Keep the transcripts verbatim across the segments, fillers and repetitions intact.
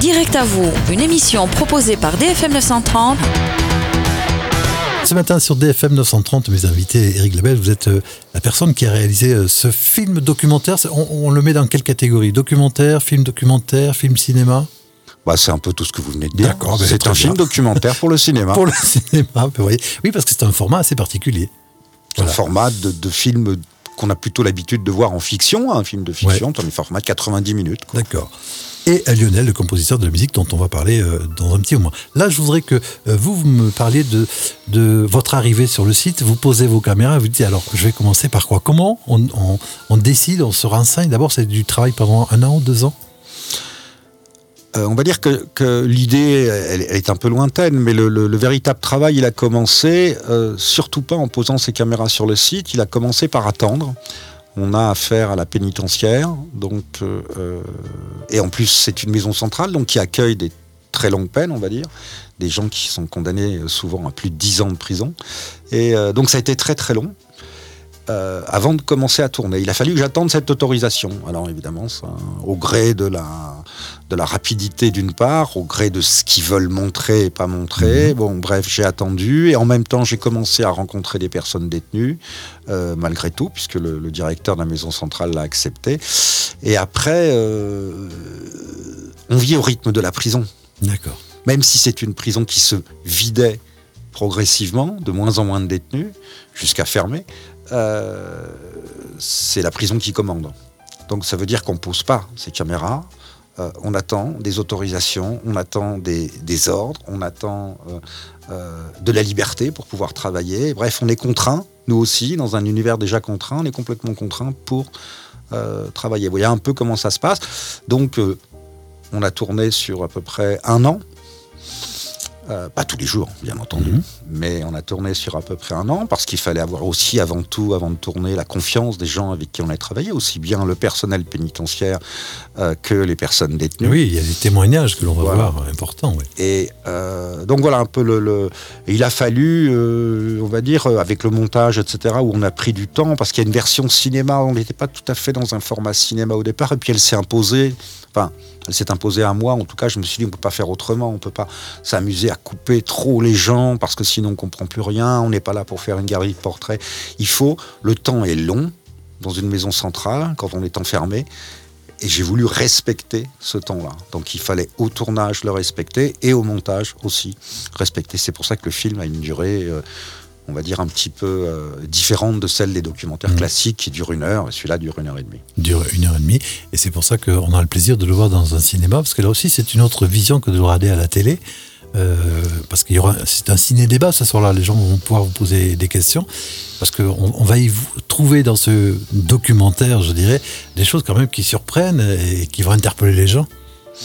Direct à vous, une émission proposée par D F M neuf cent trente. Ce matin sur D F M neuf cent trente, mes invités, Éric Labelle, vous êtes euh, la personne qui a réalisé euh, ce film documentaire. On, on le met dans quelle catégorie ? Documentaire, film documentaire, film cinéma ? Bah, c'est un peu tout ce que vous venez de dire. D'accord, ben, c'est un film bien. documentaire pour le cinéma. Pour le cinéma, vous voyez. Oui, parce que c'est un format assez particulier. C'est voilà. Un format de, de film qu'on a plutôt l'habitude de voir en fiction, un film de fiction, ouais. Dans le format de quatre-vingt-dix minutes. Quoi. D'accord. Et Lionel, le compositeur de la musique dont on va parler euh, dans un petit moment. Là, je voudrais que euh, vous, vous me parliez de, de votre arrivée sur le site. Vous posez vos caméras et vous dites, alors, je vais commencer par quoi ? Comment on, on, on décide, on se renseigne ? D'abord, c'est du travail pendant un an, deux ans ? Euh, on va dire que, que l'idée, elle, elle est un peu lointaine, mais le, le, le véritable travail, il a commencé, euh, surtout pas en posant ses caméras sur le site, il a commencé par attendre. On a affaire à la pénitentiaire, donc, euh, et en plus c'est une maison centrale donc, qui accueille des très longues peines, on va dire, des gens qui sont condamnés souvent à plus de dix ans de prison. Et euh, donc ça a été très très long. Euh, avant de commencer à tourner. Il a fallu que j'attende cette autorisation. Alors évidemment, ça, au gré de la, de la rapidité d'une part, au gré de ce qu'ils veulent montrer et pas montrer. Mmh. Bon, bref, j'ai attendu et en même temps, j'ai commencé à rencontrer des personnes détenues, euh, malgré tout, puisque le, le directeur de la maison centrale l'a accepté. Et après, euh, on vit au rythme de la prison. D'accord. Même si c'est une prison qui se vidait progressivement, de moins en moins de détenus, jusqu'à fermer. Euh, c'est la prison qui commande. Donc ça veut dire qu'on ne pose pas ces caméras, euh, on attend des autorisations, on attend des, des ordres, on attend euh, euh, de la liberté pour pouvoir travailler. Bref, on est contraint, nous aussi, dans un univers déjà contraint, on est complètement contraint pour euh, travailler. Vous voyez un peu comment ça se passe. Donc euh, on a tourné sur à peu près un an. Euh, pas tous les jours, bien entendu, mmh. mais on a tourné sur à peu près un an parce qu'il fallait avoir aussi, avant tout, avant de tourner, la confiance des gens avec qui on a travaillé, aussi bien le personnel pénitentiaire euh, que les personnes détenues. Oui, il y a des témoignages que l'on va voilà. voir, importants. Oui. Et euh, donc voilà un peu le. le il a fallu, euh, on va dire, avec le montage, et cetera, où on a pris du temps parce qu'il y a une version cinéma, on n'était pas tout à fait dans un format cinéma au départ, et puis elle s'est imposée. Enfin, elle s'est imposée à moi. En tout cas, je me suis dit, on ne peut pas faire autrement. On ne peut pas s'amuser à couper trop les gens parce que sinon, on ne comprend plus rien. On n'est pas là pour faire une galerie de portraits. Il faut... Le temps est long dans une maison centrale quand on est enfermé. Et j'ai voulu respecter ce temps-là. Donc, il fallait au tournage le respecter et au montage aussi respecter. C'est pour ça que le film a une durée... Euh, on va dire un petit peu euh, différente de celle des documentaires mmh. classiques qui durent une heure, et celui-là dure une heure et demie. Dure une heure et demie, et c'est pour ça qu'on a le plaisir de le voir dans un cinéma, parce que là aussi c'est une autre vision que de le regarder à la télé, euh, parce qu'il y aura, c'est un ciné-débat ce soir-là, les gens vont pouvoir vous poser des questions, parce qu'on on va y trouver dans ce documentaire, je dirais, des choses quand même qui surprennent et qui vont interpeller les gens.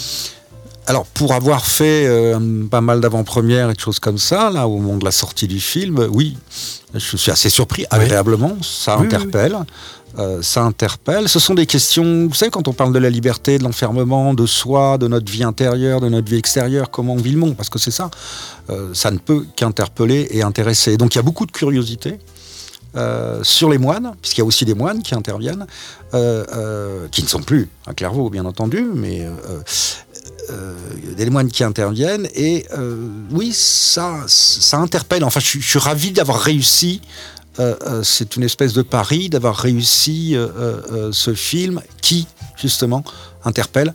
Alors, pour avoir fait euh, pas mal d'avant-premières et de choses comme ça, là, au moment de la sortie du film, oui, je suis assez surpris, agréablement, oui. ça oui, interpelle. Oui, oui. Euh, ça interpelle. Ce sont des questions, vous savez, quand on parle de la liberté, de l'enfermement, de soi, de notre vie intérieure, de notre vie extérieure, comment on vit le monde, parce que c'est ça, euh, ça ne peut qu'interpeller et intéresser. Donc, il y a beaucoup de curiosité. Euh, sur les moines, puisqu'il y a aussi des moines qui interviennent, euh, euh, qui ne sont plus à Clairvaux, bien entendu, mais euh, euh, des moines qui interviennent, et euh, oui, ça, ça interpelle. Enfin, je, je suis ravi d'avoir réussi, euh, euh, c'est une espèce de pari, d'avoir réussi euh, euh, ce film qui, justement, interpelle.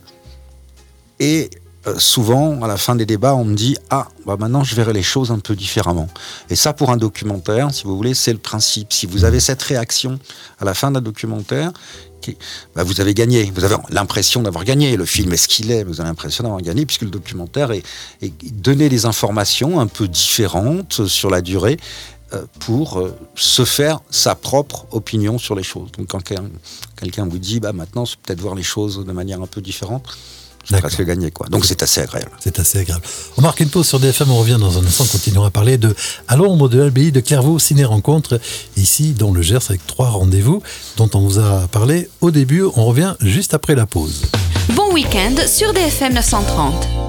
Et Euh, souvent, à la fin des débats, on me dit « Ah, bah maintenant, je verrai les choses un peu différemment. » Et ça, pour un documentaire, si vous voulez, c'est le principe. Si vous avez cette réaction à la fin d'un documentaire, qui, bah vous avez gagné. Vous avez l'impression d'avoir gagné. Le film est ce qu'il est, vous avez l'impression d'avoir gagné, puisque le documentaire est, est donner des informations un peu différentes sur la durée euh, pour euh, se faire sa propre opinion sur les choses. Donc, quand quelqu'un, quelqu'un vous dit bah, « Maintenant, c'est peut-être voir les choses de manière un peu différente », c'est presque gagné, quoi. Donc c'est assez agréable. C'est assez agréable. On marque une pause sur D F M, on revient dans un instant, continuons à parler de À l'ombre de l'abbaye de Clairvaux, ciné-rencontre, ici dans le Gers, avec trois rendez-vous dont on vous a parlé au début. On revient juste après la pause. Bon week-end sur D F M neuf cent trente.